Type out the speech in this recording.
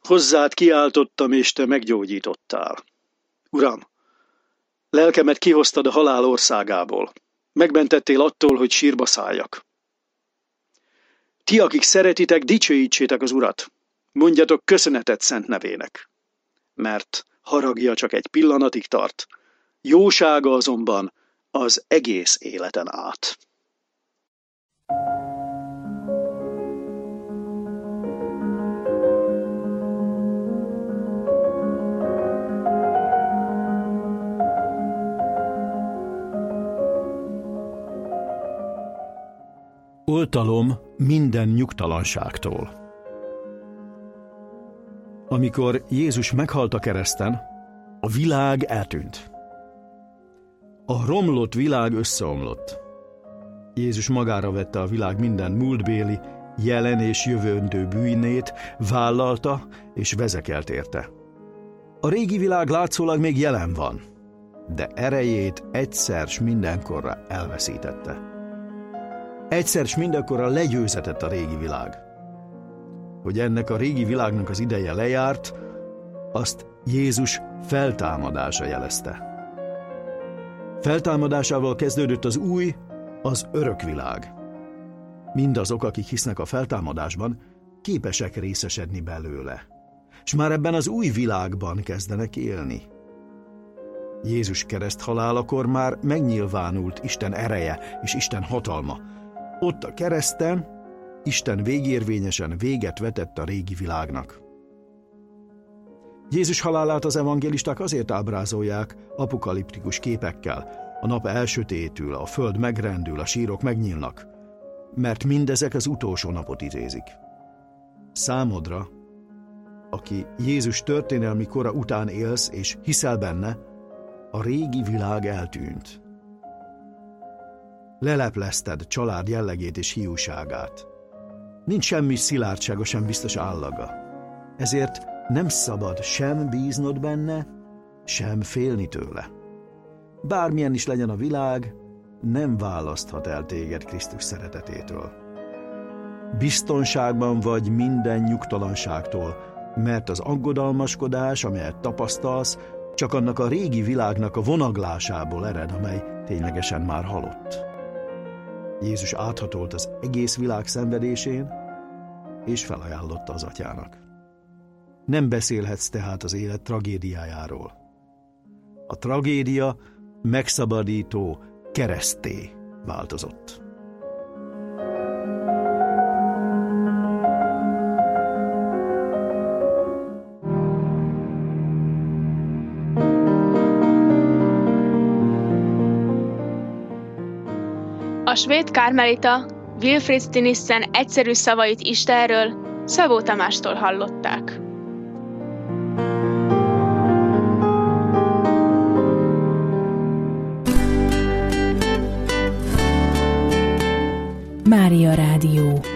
Hozzád kiáltottam, és te meggyógyítottál. Uram, lelkemet kihoztad a halál országából. Megmentettél attól, hogy sírba szálljak. Ti, akik szeretitek, dicsőítsétek az Urat. Mondjatok köszönetet szent nevének. Mert haragja csak egy pillanatig tart, jósága azonban az egész életen át. Oltalom minden nyugtalanságtól. Amikor Jézus meghalt a kereszten, a világ eltűnt. A romlott világ összeomlott. Jézus magára vette a világ minden múltbéli, jelen és jövendő bűnét, vállalta és vezekelt érte. A régi világ látszólag még jelen van, de erejét egyszer s mindenkorra elveszítette. Egyszer s mindenkorra legyőzetett a régi világ. Hogy ennek a régi világnak az ideje lejárt, azt Jézus feltámadása jelezte. Feltámadásával kezdődött az új, az örök világ. Mindazok, akik hisznek a feltámadásban, képesek részesedni belőle, és már ebben az új világban kezdenek élni. Jézus kereszthalálakor már megnyilvánult Isten ereje és Isten hatalma. Ott a kereszten Isten végérvényesen véget vetett a régi világnak. Jézus halálát az evangélisták azért ábrázolják apokaliptikus képekkel. A nap elsötétül, a föld megrendül, a sírok megnyílnak, mert mindezek az utolsó napot idézik. Számodra, aki Jézus történelmi kora után élsz és hiszel benne, a régi világ eltűnt. Leleplezted család jellegét és hiúságát. Nincs semmi szilárdsága, sem biztos állaga. Ezért nem szabad sem bíznod benne, sem félni tőle. Bármilyen is legyen a világ, nem választhat el téged Krisztus szeretetétől. Biztonságban vagy minden nyugtalanságtól, mert az aggodalmaskodás, amelyet tapasztalsz, csak annak a régi világnak a vonaglásából ered, amely ténylegesen már halott. Jézus áthatolt az egész világ szenvedésén, és felajánlotta az Atyának. Nem beszélhetsz tehát az élet tragédiájáról. A tragédia megszabadító keresztté változott. A svéd kármelita Wilfrid Stinissen egyszerű szavait Istenről Szabó Tamástól hallották. Mária Rádió.